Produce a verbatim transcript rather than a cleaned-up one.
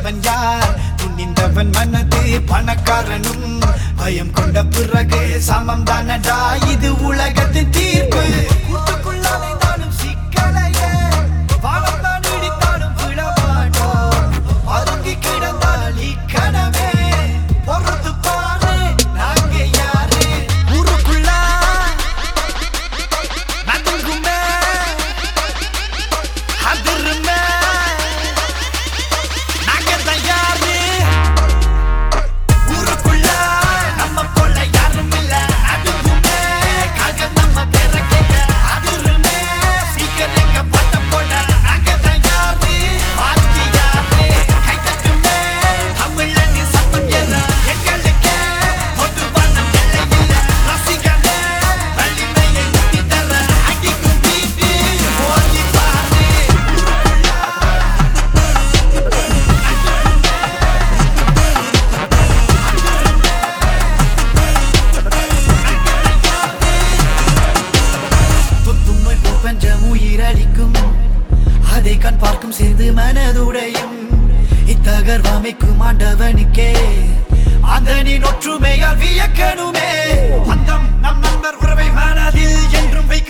வல்லவன் யார் துணிந்தவன் மனது பணக்காரனும் பயம் கொண்ட பிறகு சமம் தானடா இது உலகத்தின் தீர்ப்பு கூட்டுக்குள்ளாலும் சிக்கலையே வாழத்தான் இடித்தாலும் விடமாட்டோ பதுங்கி கிடந்தால் இக்கணமே பொறுத்து பாரு நாங்க யாரு ஊருக்குள்ள நடுங்குமே அதிருமே நாங்க தயாரு ஊருக்குள்ள நம்ம போல யாரும் இல்ல நடுங்குமே காக நம்ம பேர கேட்க அதிருமே சீக்கிரம் எங்க பாட்ட போட நாங்க தயாரு பாத்தி யாரு கை தட்டுமே தமிழ நீ சத்தம் ஏற எங்களுக்கே பொதுவான எல்லை இல்ல ரசிகனே வலிமையை ஊட்டி தர அடிக்கும் பீட்டி ஓடி பாரு துத்தும் நோய் பஞ்சம் உயிரடிக்கும் அதை கண் பார்க்கும் சேர்ந்து மனதுடையும் இத்தகர்வாமைக்கும் ஆண்டவனுக்கே அந்த நீ ஒற்றுமையால் வியக்கணுமே அந்தம் நம் நண்பர் உறவை மனதில் என்றும் வைக்க